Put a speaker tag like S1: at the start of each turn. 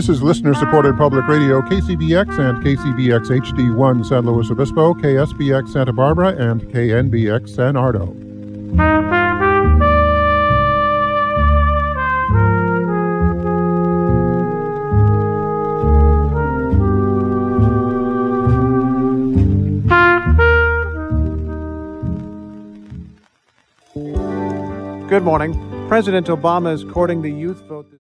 S1: This is listener-supported public radio, KCBX and KCBX HD1 San Luis Obispo, KSBX Santa Barbara, and KNBX San Ardo.
S2: Good morning. President Obama is courting the youth vote.